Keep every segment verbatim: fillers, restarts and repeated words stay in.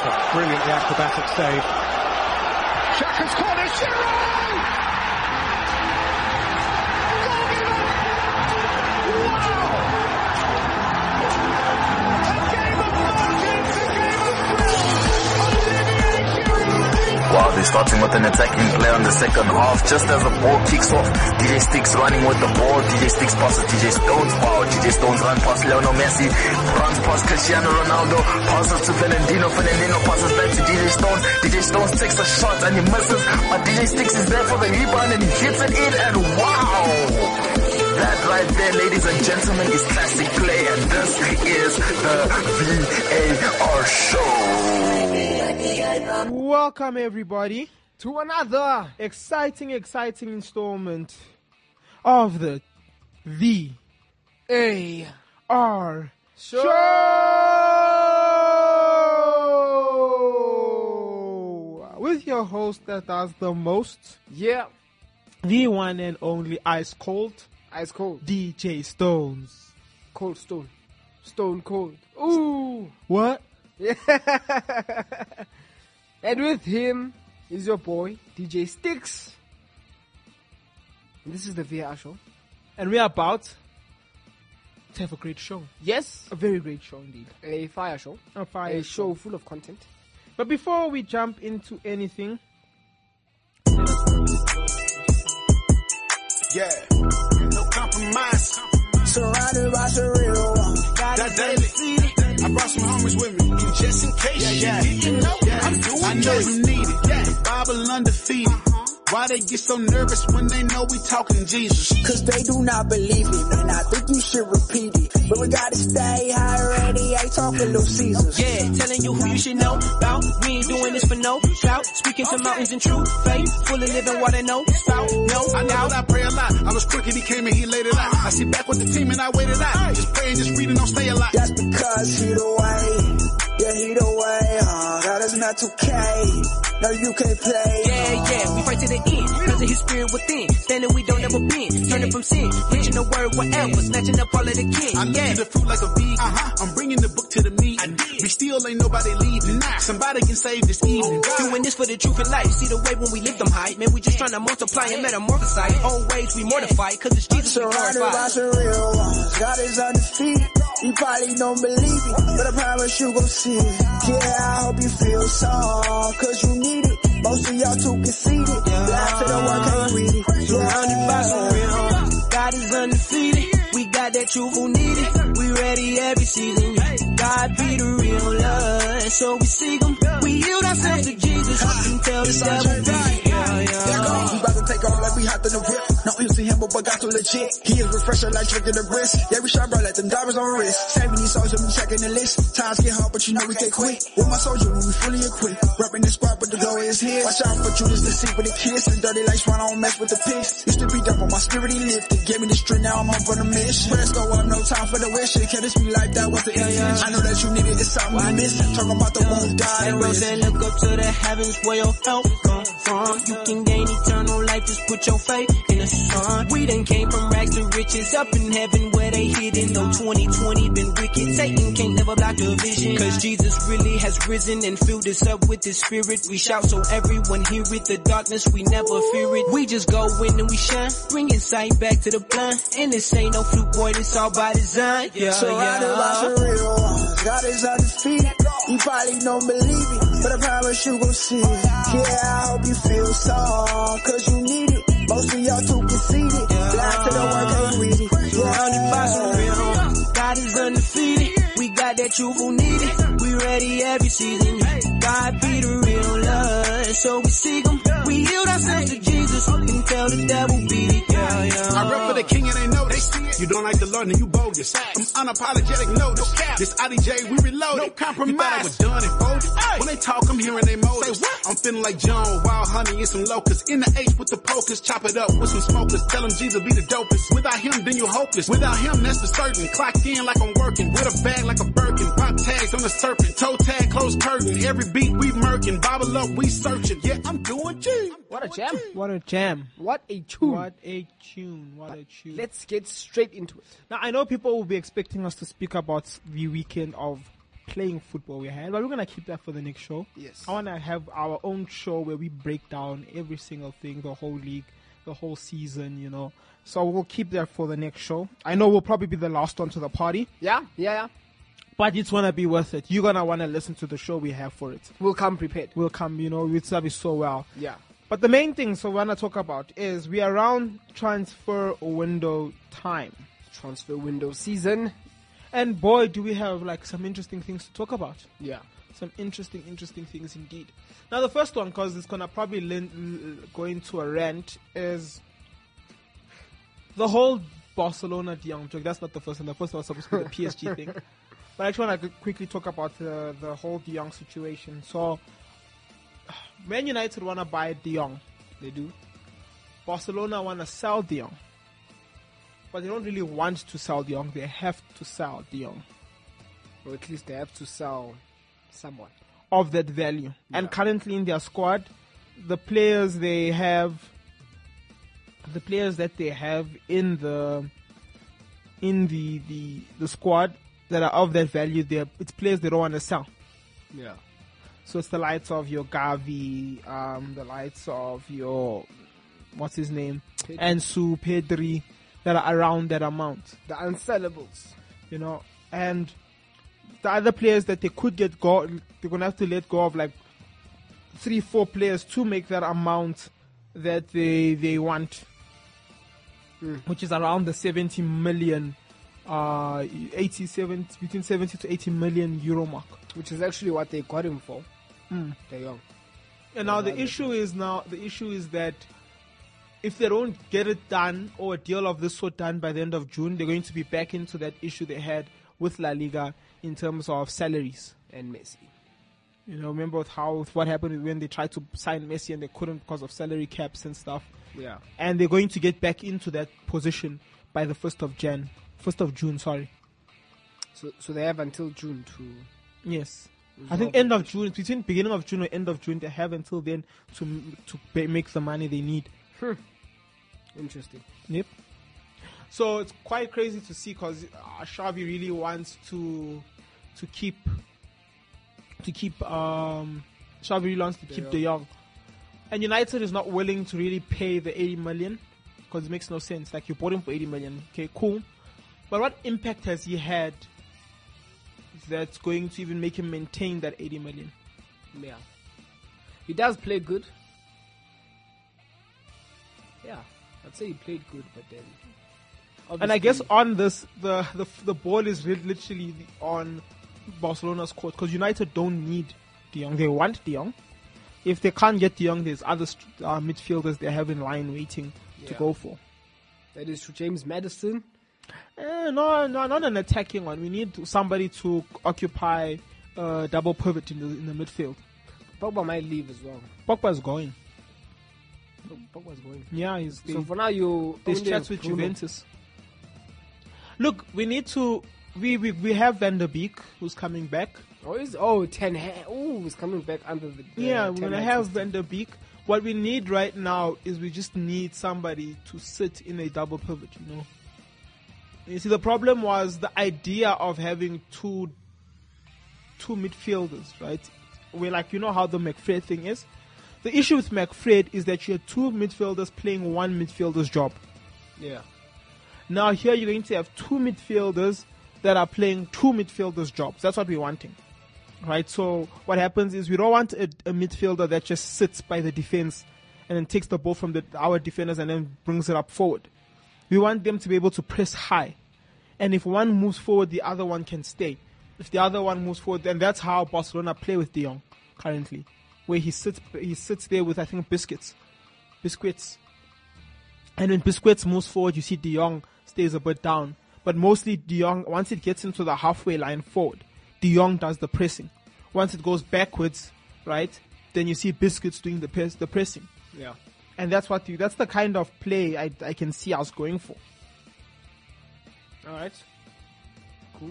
a brilliantly acrobatic save. Xhaka's corner, Giroud! Wow, they're starting with an attacking play on the second half. Just as the ball kicks off, D J Sticks running with the ball. D J Sticks passes D J Stones. Wow, D J Stones run past Lionel Messi. Runs past Cristiano Ronaldo. Passes to Fernandinho. Fernandinho passes back to D J Stones. D J Stones takes a shot and he misses. But D J Sticks is there for the rebound and he hits it in. And wow! That right there, ladies and gentlemen, is classic play. And this is the V A R show. Welcome everybody to another exciting, exciting installment of the V A R show. show with your host that does the most. Yeah, the one and only Ice Cold, Ice Cold, D J Stones, Cold Stone, Stone Cold. Ooh, what? Yeah. And with him is your boy, D J Sticks. And this is the V A R show. And we are about to have a great show. Yes. A very great show indeed. A fire show. A fire A show. show full of content. But before we jump into anything... Yeah. No compromise. Surrounded by surreal. That daily. I brought some homies with me, just in case yeah, you didn't know. Yeah, I'm doing I know this. You need it. Yeah, Bible undefeated. Uh-huh. Why they get so nervous when they know we talking Jesus? Cause they do not believe it, and I think you should repeat it. But we gotta stay high ready, ain't talking Little Caesars. Yeah, telling you who you should know about. We ain't doing this for no clout. Speaking to mountains in true faith, full of living water, no spout, no I know doubt. that I pray a lot. I was crooked, he came and he laid it out. I sit back with the team and I waited out. Just praying, just reading, don't stay alive. That's because he the way. Yeah, he the way, uh, God is not okay. No, you can't play. Yeah, yeah, we fight to the end, cause of his spirit within. Standing we don't ever bend, turning from sin, preaching the word whatever, snatching up all of the kin. I yeah. look at the fruit like a vegan. Uh-huh. I'm bringing the book to the meat. We still ain't nobody leaving. Nah. Somebody can save this evening. Oh, doing this for the truth and life. See the way when we live them high, man, we just trying to multiply and metamorphosize. Old ways we mortify, cause it's Jesus we Surrounded glorify. by some real ones, God is undefeated. You probably don't believe it, but I promise you gon' see it. Yeah, I hope you feel some, cause you need it. Most of y'all too conceited. Laugh to the one can't read it. Surrounded by some real ones, God is undefeated. We got that truth who need it. We ready every season. God be the real love, so we seek him. We yield ourselves to Jesus and tell the devil be. Yeah, yeah. We about to take off like we hopped in the whip. No M C Hammer, but got too legit. He is refreshing like drinking the wrist. Yeah, we shine bright like them diamonds on wrist. Saving these soldiers, we checking the list. Times get hard, but you know we can't quit. With my soldier, when we fully equipped. Rapping the squad, but the glory is his. Watch out for Judas to see with the kiss. And dirty lights run, I don't mess with the pigs. Used to be down, but my spirit he lifted. Gave me the strength, now I'm on for the mission. Press go up, no time for the wish. Can't this be like that? What's the intention? I know that you need it, it's something we miss. Talking about the one who died and rose. And look up to the heavens where your help come from. You can gain eternal life, just put your faith in the sun. We done came from rags to riches, up in heaven where they hidden. Though twenty twenty been wicked, Satan can't never block the vision. Cause Jesus really has risen and filled us up with his spirit. We shout so everyone hear it, the darkness we never fear it. We just go in and we shine, bringing sight back to the blind. And this ain't no fluke, boy, this all by design. Yeah, Surrounded yeah. by some real ones, God is undefeated. You probably don't believe it, but I promise you gon' see it. Yeah, I hope you feel some, cause you need it. Most of y'all too conceited. Blind to the work, can't read it. Surrounded by some real ones, God is undefeated. We got that truth who need it. We ready every season. God be the real love, so we seek him. We yield ourselves to Jesus and tell the devil beat it. Yeah, yeah. I rep for the king and they know they see it. You don't like the Lord and you bogus. I'm unapologetic, no, no cap. This I D J, we reloaded. No compromise. You thought I was done and folded. When they talk, I'm hearing they motives. I'm feeling like John, wild honey and some locusts. In the H with the pokers, chop it up with some smokers. Tell them Jesus be the dopest. Without him, then you're hopeless. Without him, that's for certain. Clocked in like I'm working. With a bag like a Birkin. Pop tags on the serpent. Toe tag, close curtain. Every beat we murking. Bible up, we searching. Yeah, I'm doing G. What a jam. What a jam. What a tune. What a tune. What a tune. Let's get straight into it. Now, I know people will be expecting us to speak about the weekend of playing football we had, but we're gonna keep that for the next show. Yes. I wanna have our own show where we break down every single thing, the whole league, the whole season, you know. So we'll keep that for the next show. I know we'll probably be the last one to the party, Yeah, yeah, yeah. but it's gonna be worth it. You're gonna wanna listen to the show we have for it. We'll come prepared. We'll come, you know, it's gonna be so well. Yeah. But the main thing so we wanna talk about is we are around transfer window time. Transfer window season. And boy, do we have like some interesting things to talk about. Yeah. Some interesting, interesting things indeed. Now, the first one, because it's going to probably lin- go into a rant, is the whole Barcelona De Jong joke. That's not the first one. The first one was supposed to be the P S G thing. But I actually want to quickly talk about the, the whole De Jong situation. So, Man United want to buy De Jong. They do. Barcelona want to sell De Jong. But they don't really want to sell De Jong. They have to sell De Jong. Or at least they have to sell someone of that value. Yeah. And currently in their squad, the players they have, the players that they have in the in the the, the squad that are of that value, they are, it's players they don't want to sell. Yeah. So it's the likes of your Gavi, um, the likes of your what's his name, Pedri. Ansu, Pedri, that are around that amount. The unsellables. You know, and the other players that they could get go, they're gonna have to let go of like three, four players to make that amount that they they want, mm. which is around the seventy million, uh, eighty-seven between seventy to eighty million euro mark, which is actually what they got him for. Mm. De Jong. And now the issue is now the issue is that if they don't get it done or a deal of this sort done by the end of June, they're going to be back into that issue they had with La Liga in terms of salaries. And Messi. You know, remember how what happened when they tried to sign Messi and they couldn't because of salary caps and stuff. Yeah. And they're going to get back into that position by the first of Jan, first of June. Sorry. So, so they have until June to. Yes. I think end of June, between beginning of June or end of June, they have until then to to pay, make the money they need. Hmm. Interesting. Yep. So it's quite crazy to see because uh, Xavi really wants to to keep to keep um Xavi really wants to keep Jong. De Jong, and United is not willing to really pay the eighty million because it makes no sense. Like you bought him for eighty million, okay, cool, but what impact has he had that's going to even make him maintain that eighty million? Yeah. He does play good. Yeah. I'd say he played good, but then. And I guess on this, the the, the ball is re- literally on Barcelona's court because United don't need De Jong. They want De Jong. If they can't get De Jong, there's other st- uh, midfielders they have in line waiting to Yeah. go for. That is true. James Maddison. Eh, no, no, not an attacking one. We need somebody to occupy uh, double pivot in the in the midfield. Pogba might leave as well. Pogba's going. Pogba's going. Yeah, he's. So for now, you. There's only chats have with Bruno. Juventus. Look, we need to. We, we we have Van der Beek who's coming back. Oh, is oh Ten Hag. Oh, he's coming back under the. the Yeah, we're Ten gonna Hag have system. Van der Beek. What we need right now is we just need somebody to sit in a double pivot. You know. You see, the problem was the idea of having two two midfielders, right? We're like, you know how the McFred thing is. The issue with McFred is that you have two midfielders playing one midfielder's job. Yeah. Now here you're going to have two midfielders that are playing two midfielders' jobs. That's what we're wanting, right? So what happens is we don't want a, a midfielder that just sits by the defense and then takes the ball from the, our defenders and then brings it up forward. We want them to be able to press high. And if one moves forward, the other one can stay. If the other one moves forward, then that's how Barcelona play with De Jong currently, where he sits he sits there with, I think, Biscuits. Biscuits. And when Biscuits moves forward, you see De Jong stays a bit down. But mostly De Jong, once it gets into the halfway line forward, De Jong does the pressing. Once it goes backwards, right, then you see Biscuits doing the press, the pressing. Yeah. And that's what you, that's the kind of play I, I can see us going for. All right. Cool.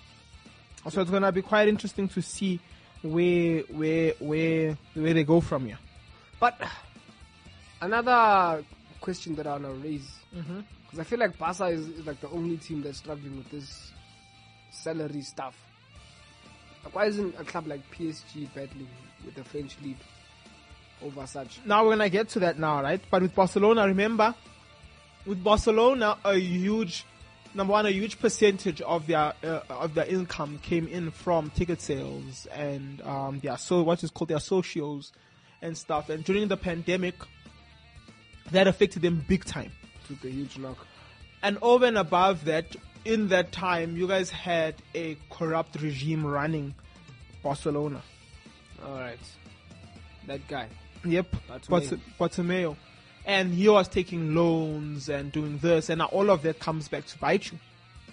So it's gonna be quite interesting to see where where where where they go from here. But another question that I want to raise, because Mm-hmm. I feel like Barca is, is like the only team that's struggling with this salary stuff. Why isn't a club like P S G battling with the French league over such? Now we're gonna get to that now, right? But with Barcelona, remember, with Barcelona, a huge number one, a huge percentage of their uh, of their income came in from ticket sales and um, their so what is called their socios and stuff. And during the pandemic, that affected them big time. Took a huge knock. And over and above that, in that time, you guys had a corrupt regime running Barcelona. All right, that guy. Yep, Bartomeu. Bartomeu. And he was taking loans and doing this, and now all of that comes back to bite you.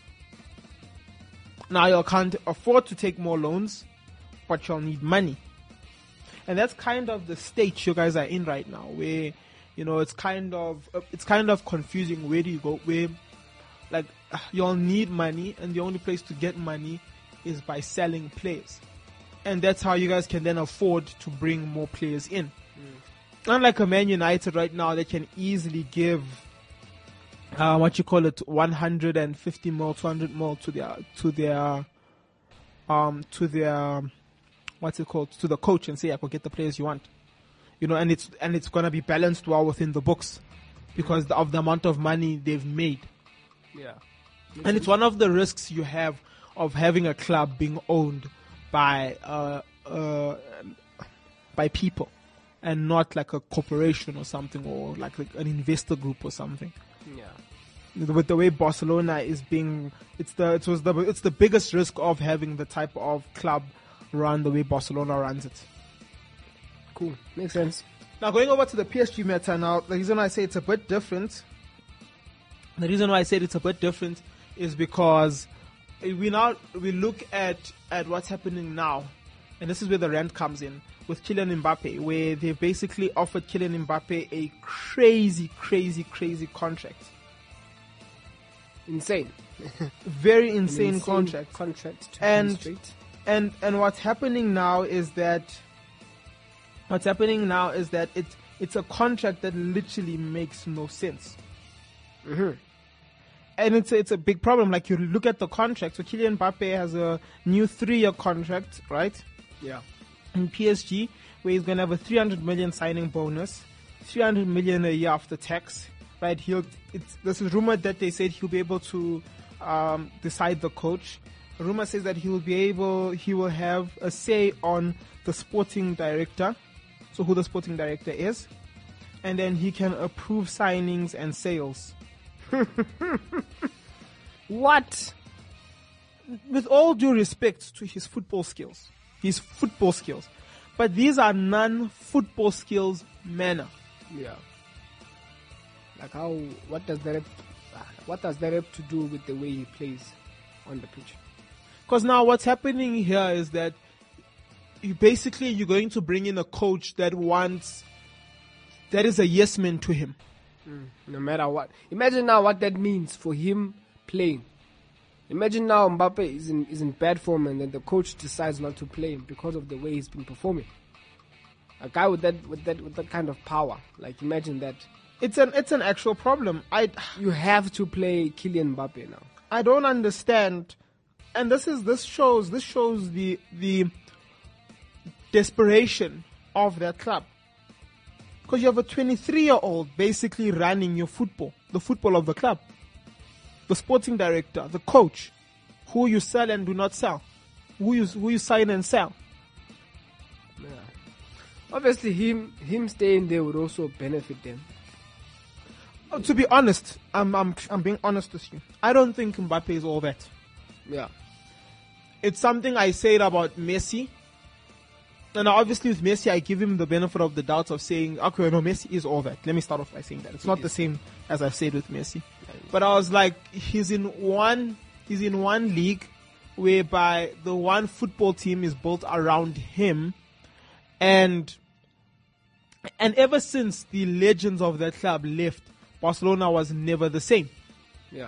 Now you can't afford to take more loans, but you'll need money. And that's kind of the state you guys are in right now, where, you know, it's kind of it's kind of confusing. Where do you go? Where, like, you'll need money, and the only place to get money is by selling players, and that's how you guys can then afford to bring more players in. Unlike a Man United right now, they can easily give uh, what you call it, one hundred fifty mil, two hundred mil to their to their um to their what's it called to the coach and say, I can get the players you want, you know, and it's and it's gonna be balanced well within the books because of the amount of money they've made. Yeah, and it's one of the risks you have of having a club being owned by uh uh by people. And not like a corporation or something, or like, like an investor group or something. Yeah. With the way Barcelona is being, it's the it was the it's the biggest risk of having the type of club run the way Barcelona runs it. Cool, makes sense. Now going over to the P S G matter. Now the reason why I say it's a bit different, the reason why I said it's a bit different is because we now we look at at what's happening now, and this is where the rant comes in. With Kylian Mbappe, where they've basically offered Kylian Mbappe a crazy, crazy, crazy contract. Insane. Very An insane, insane contract. Contract to And, demonstrate. and and what's happening now is that what's happening now is that it's it's a contract that literally makes no sense. Mm-hmm. And it's a, it's a big problem. Like, you look at the contract. So Kylian Mbappe has a new three-year contract, right? Yeah. In P S G, where he's going to have a three hundred million signing bonus, three hundred million a year after tax, right? He'll, it's, this is rumored that they said he'll be able to um, decide the coach. The rumor says that he will be able, he will have a say on the sporting director, so who the sporting director is, and then he can approve signings and sales. What? With all due respect to his football skills, his football skills, but these are non-football skills manner. Yeah. Like how? What does that? Have, what does that have to do with the way he plays on the pitch? Because now what's happening here is that you basically you're going to bring in a coach that wants, that is a yes man to him. Mm, no matter what. Imagine now what that means for him playing. Imagine now Mbappe is in is in bad form and then the coach decides not to play him because of the way he's been performing. A guy with that with that with that kind of power, like imagine that. It's an it's an actual problem. I You have to play Kylian Mbappe now. I don't understand, and this is this shows this shows the the desperation of that club. Because you have a twenty-three-year-old basically running your football, the football of the club. The sporting director, the coach, who you sell and do not sell, who you who you sign and sell. Yeah. Obviously, him him staying there would also benefit them. Uh, to be honest, I'm I'm I'm being honest with you. I don't think Mbappe is all that. Yeah. It's something I said about Messi. And obviously with Messi, I give him the benefit of the doubt of saying, okay, no, Messi is all that. Let me start off by saying that. It's not the same as I've said with Messi. But I was like, he's in one, he's in one league whereby the one football team is built around him. And, and ever since the legends of that club left, Barcelona was never the same. Yeah.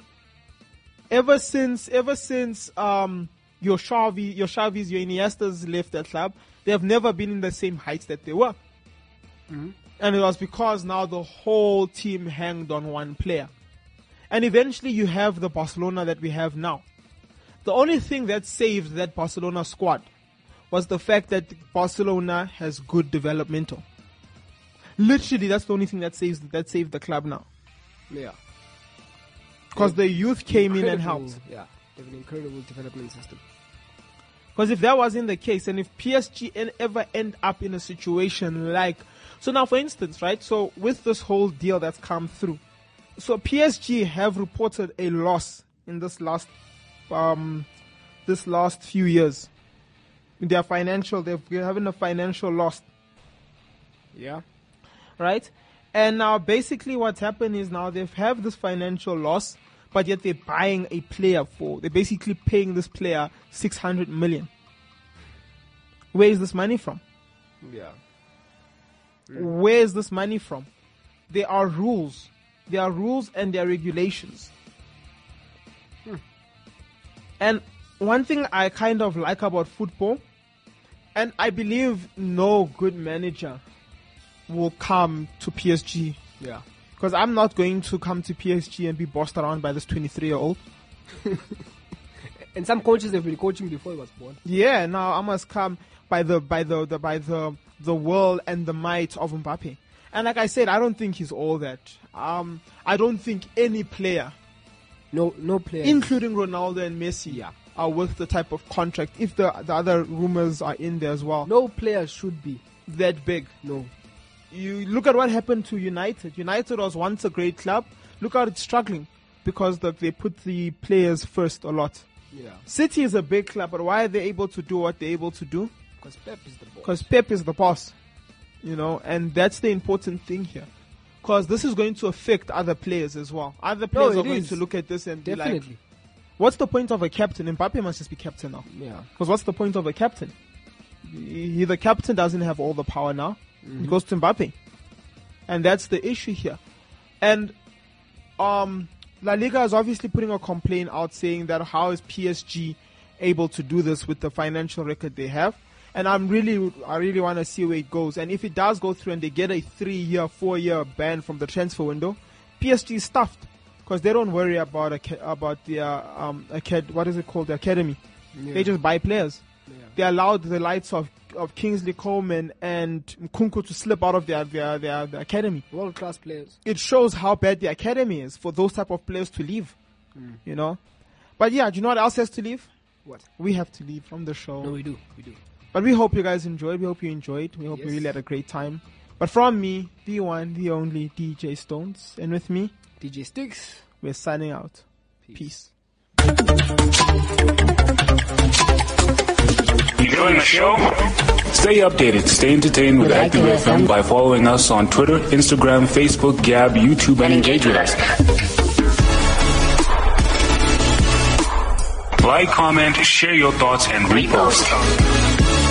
Ever since, ever since, um, your Xavi, your Xavis, your Iniestas left that club, they have never been in the same heights that they were. Mm-hmm. And it was because now the whole team hanged on one player. And eventually you have the Barcelona that we have now. The only thing that saved that Barcelona squad was the fact that Barcelona has good developmental. Literally, that's the only thing that saves that saved the club now. Yeah. Because the youth came in and Incredible- helped. Yeah, they have an incredible development system. Because if that wasn't the case, and if P S G en- ever end up in a situation like, so now for instance, right, so with this whole deal that's come through, so P S G have reported a loss in this last, um, this last few years. Their financial, they're having a financial loss, Yeah. right? And now basically what's happened is now they have this financial loss, but yet they're buying a player for, they're basically paying this player six hundred million. Where is this money from? Yeah. Where is this money from? There are rules. There are rules and there are regulations. Hmm. And one thing I kind of like about football, and I believe no good manager will come to P S G. Yeah. Because I'm not going to come to P S G and be bossed around by this twenty-three-year-old. And some coaches have been coaching before he was born. Yeah, now I must come by the by the, the by the the will and the might of Mbappe. And like I said, I don't think he's all that. Um, I don't think any player, No, no player. including Ronaldo and Messi, Yeah. are worth the type of contract. If the the other rumors are in there as well, no player should be. that big. No. You look at what happened to United. United was once a great club. Look how it's struggling because the, they put the players first a lot. Yeah. City is a big club, but why are they able to do what they're able to do? Because Pep is the boss. Because Pep is the boss, you know, and that's the important thing here. Because this is going to affect other players as well. Other players it are going is. to look at this and be like, Definitely. what's the point of a captain? Mbappe must just be captain now. Yeah. Because what's the point of a captain? He, the captain doesn't have all the power now. It goes to Mbappe. And that's the issue here. And um, La Liga is obviously putting a complaint out saying that how is P S G able to do this with the financial record they have? And I'm really, I really want to see where it goes. And if it does go through and they get a three-year, four-year ban from the transfer window, P S G is stuffed because they don't worry about a, about their um, acad- what is it called, the academy. Yeah. They just buy players. Yeah. They allowed the likes of of Kingsley Coman and Nkunku to slip out of their their, their, their academy. World class players. It shows how bad the academy is for those type of players to leave. Mm. You know, but yeah, do you know what else has to leave? What? We have to leave from the show. No, we do. We do. But we hope you guys enjoyed. We hope you enjoyed. We hope you Yes. really had a great time. But from me, the one, the only D J Stones, and with me, D J Sticks. we're signing out. Peace. Peace. Enjoying the show? Stay updated, stay entertained with Active F M by following us on Twitter, Instagram, Facebook, Gab, YouTube, and engage with us. Like, comment, share your thoughts, and repost.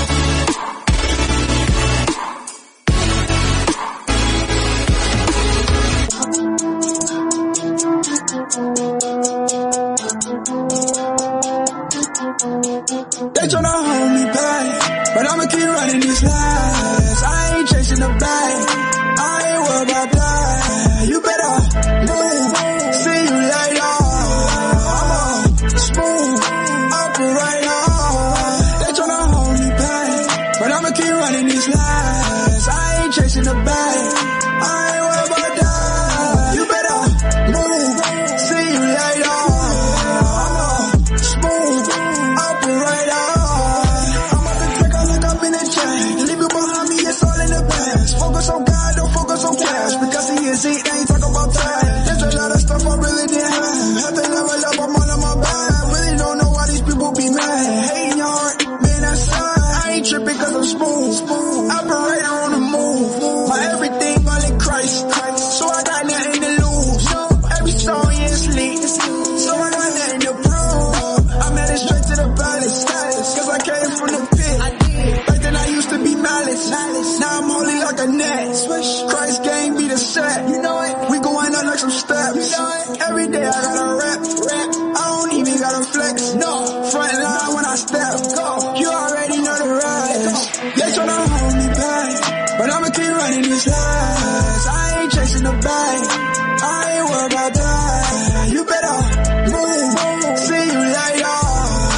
They tryna hold me back, but I'ma keep running these lies. I ain't chasing the bag, I ain't worried about that. You better move, see you later. I'm a smooth operator. They tryna hold me back, but I'ma keep running these lies. I ain't chasing the bag, I ain't worried about that. You better move, see you later. I'm a smooth operator. I'm about to take a look up in the chain. Leave you behind me, it's all in the past. Focus on God, don't focus on cash. Because he is it, they ain't talk about time. There's a lot of stuff I really didn't have. Had to level up, I'm on my back. Really don't know why these people be mad. Hating your heart, man, that's sad. I ain't tripping cause I'm smooth. Operator on the move. My everything all in Christ. So I got nothing to lose. Every song is lit. So I got nothing to prove. I'm headed straight to the palace. Cause I came from the pit. Back then I used to be malice. Now I'm holy like a net. Christ gang be the set. You know it. We going up like some steps. Every day I gotta rap. I don't even gotta flex. No. Front line when I step. You already know the rest. They tryna hold me back, but I'ma keep running these lies. I ain't chasing the bag. I ain't worried about that. You better move. See you later.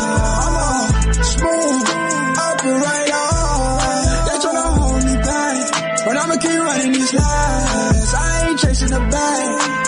keep running these lies. I ain't chasing the bag.